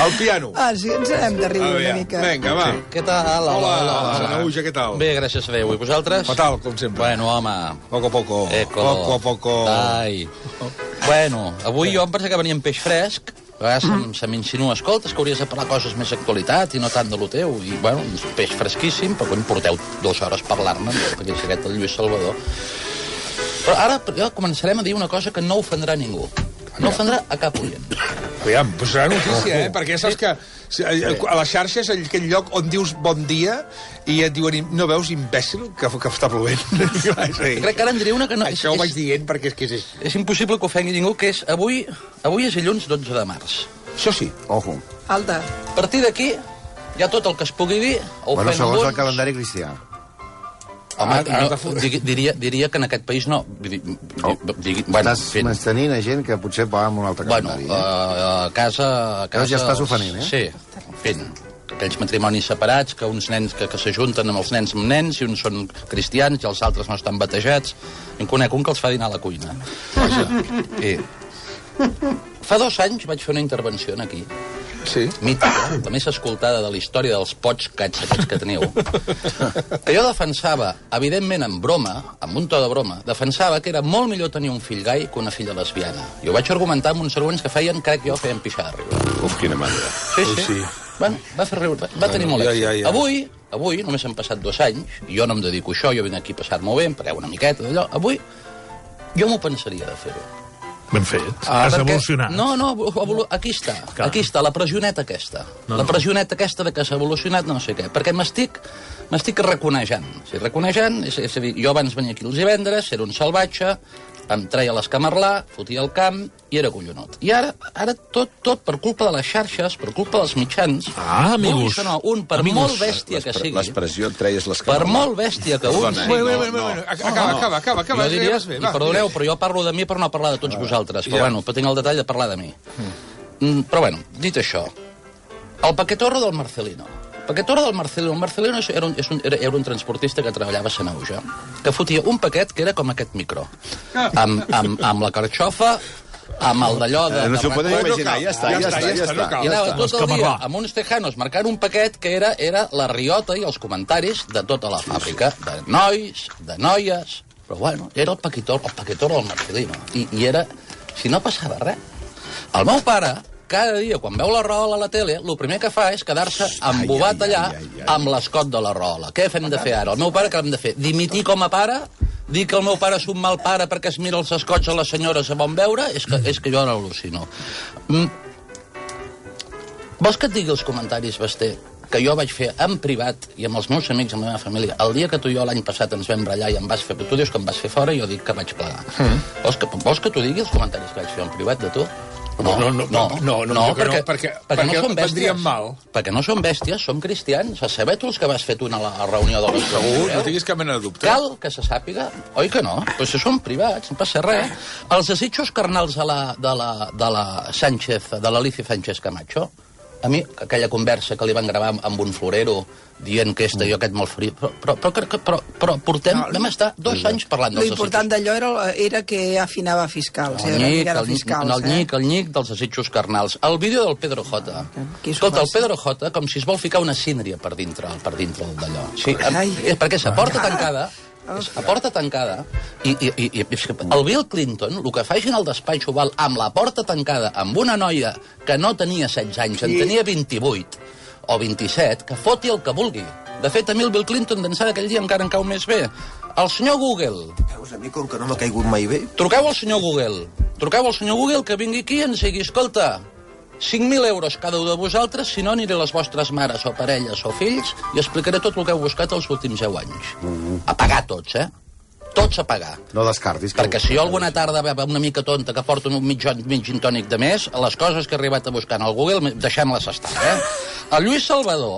El piano. Sí, ens hem de riure una mica. Vinga, va. Què tal? Hola, Sanahuja, què tal? Bé, gràcies a Déu. I vosaltres? Fatal, com sempre. Bueno, home. Poco a poco. Poco a poco. Ai. Bueno, avui jo em pensa que venia amb peix fresc. A vegades se m'insinua, escolta, que hauries de parlar coses més d'actualitat i no tant de lo teu. I, bueno, un peix fresquíssim, però quan porteu 2 hores parlar-ne, perquè és aquest el Lluís Salvador. Però ara ja començarem a dir una cosa que no ofendrà ningú. No ofendrà a cap oient. Aviam, però serà notícia, perquè saps que a les xarxes, aquell lloc on dius bon dia i et diuen, no veus, imbècil, que està plovent. Crec que ara en diré una que no... Això ho vaig dient perquè és que és... És impossible que ofengui ningú, que és avui és dilluns 12 de març. Això sí. Ojo. Alta. A partir d'aquí, ja tot el que es pugui dir... Bueno, segons el calendari cristià. Home, diria que en aquest país no. Estàs mestenint a gent que potser va amb un altre calendari. Bueno, a casa... Ja estàs ofenent, Sí, en fi, aquells matrimonis separats, que uns nens que s'ajunten amb els nens amb nens, i uns són cristians i els altres no estan batejats. En conec un que els fa dinar a la cuina. Fa 2 anys vaig fer una intervenció aquí. Sí. Mítica, la més escoltada de la història dels podcasts aquests que teniu. Que jo defensava, evidentment en broma, amb un to de broma, defensava que era molt millor tenir un fill gai que una filla lesbiana. I ho vaig argumentar amb uns arguments que feien, crec jo, feien pixar de riure. Uf, quina mandra. Sí. Bueno, va fer riure, va tenir molt èxit. Avui, només han passat 2 anys, i jo no em dedico a això, jo vinc aquí a passar-m'ho bé, perquè una miqueta d'allò. Avui, jo m'ho pensaria de fer-ho. Ben fet. Has evolucionat. No, aquí està, la pressioneta aquesta. La pressioneta aquesta de que s'ha evolucionat no sé què. Perquè m'estic reconeixent. Sí, reconeixent, és a dir, jo abans venia aquí els divendres, era un salvatge, em treia l'escamarlà, fotia el camp i era collonut. I ara tot per culpa de les xarxes, per culpa dels mitjans... amigos. Per molt bèstia que sigui... L'expressió et treies l'escamarlà. Per molt bèstia que un... Acaba. Jo diria, i perdoneu, però jo parlo de mi per no parlar de tots vosaltres. Però bueno, tinc el detall de parlar de mi. Però bueno, dit això, el paquetorro del Marcelino. El Marcelino era un transportista que treballava a Sanahuja, que fotia un paquet que era com aquest micro, amb la carxofa, amb el d'allò de... No s'ho podeu imaginar, ja està. I anava tot el dia amb uns tejanos marcant un paquet que era la riota i els comentaris de tota la fàbrica, de nois, de noies... Però bueno, era el paquetorro del Marcelino. I era... Si no passava res. El meu pare... Cada dia, quan veu la Rahola a la tele, el primer que fa és quedar-se embobat allà amb l'escot de la Rahola. Què hem de fer ara? El meu pare què hem de fer? Dimitir com a pare? Dir que el meu pare és un mal pare perquè es mira els escots a les senyores a bon veure? És que jo no al·lucino. Vols que et digui els comentaris, Basté, que jo vaig fer en privat i amb els meus amics, amb la meva família, el dia que tu i jo l'any passat ens vam brallar i em vas fer... Tu dius que em vas fer fora i jo dic que vaig plegar. Vols que t'ho digui els comentaris que vaig fer en privat de tu? No, perquè no són bèsties. Perquè no són bèsties, som cristians. A saber tu els que vas fer tu a la reunió de l'Estat. Segur, no tinguis cap mena de dubte. Cal que se sàpiga, oi que no? Però si són privats, no passa res. Els desitjos carnals de la Sánchez, de l'Alicia Sánchez Camacho, a mi, aquella conversa que li van gravar amb un florero dient que jo aquest molt frit, però vam estar 2 anys parlant dels desitjos. L'important d'allò era que afinava fiscals. El nyc dels desitjos carnals. El vídeo del Pedro J. Escolta, el Pedro J, com si es vol ficar una síndria per dintre d'allò. Sí, perquè és a porta tancada, a porta tancada, i el Bill Clinton, el que faci en el despatx oval amb la porta tancada, amb una noia que no tenia 16 anys, en tenia 28 o 27, que foti el que vulgui. De fet, a mi el Bill Clinton d'ençà d'aquell dia encara em cau més bé. El senyor Google... Veus, a mi com que no m'ha caigut mai bé... Truqueu al senyor Google que vingui aquí i ens digui, escolta, 5.000 euros cada un de vosaltres, si no aniré a les vostres mares o parelles o fills i explicaré tot el que heu buscat els últims 10 anys. A pagar tots, Tots a pagar. No descartis. Perquè si jo alguna tarda veu una mica tonta que porto un mig gin tònic de més, les coses que he arribat a buscar en el Google, deixem-les estar, El Lluís Salvador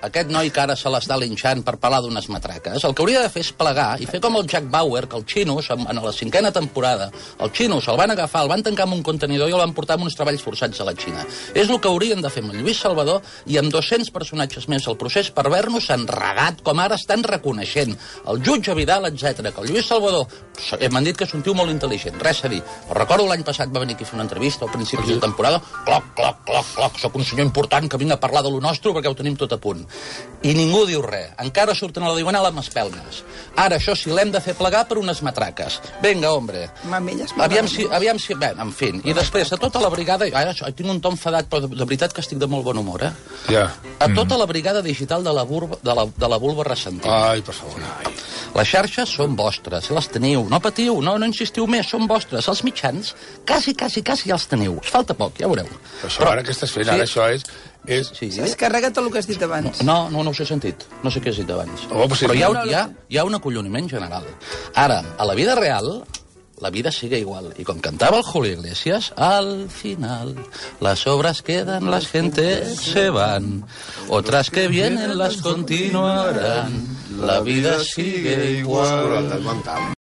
aquest noi que ara se l'està linxant per parlar d'unes matraques, el que hauria de fer és plegar i fer com el Jack Bauer, que el Xinos, en la 5a temporada, el Xinos el van agafar, el van tancar en un contenidor i el van portar amb uns treballs forçats a la Xina. És el que haurien de fer amb el Lluís Salvador i amb 200 personatges més. El procés per haver-nos enredat, com ara estan reconeixent. El jutge Vidal, etc. Que el Lluís Salvador, m'han dit que és un tio molt intel·ligent, res a dir. Però recordo l'any passat va venir aquí a fer una entrevista al principi de temporada, cloc, soc un senyor important que vinc a parlar de lo nostre perquè ho tenim tot a punt. I ningú diu res. Encara surten a la diagonal amb espelmes. Ara, això sí, l'hem de fer plegar per unes matraques. Vinga, hombre. Aviam si... Bé, en fi. I després, a tota la brigada... Ara tinc un to enfadat, però de veritat que estic de molt bon humor, Ja. A tota la brigada digital de la vulva ressentida. Ai, per favor. Les xarxes són vostres, les teniu. No patiu, no insistiu més, són vostres. Els mitjans, quasi ja els teniu. Us falta poc, ja veureu. Però ara què estàs fent? Ara això és... Es carrega tot el que has dit abans. No us he sentit. No sé què has dit abans. Però hi ha un acolloniment general. Ara, a la vida real, la vida sigue igual. Y com cantava el Julio Iglesias, al final las obras quedan, las gentes se van, otras que vienen las continuarán, la vida sigue igual.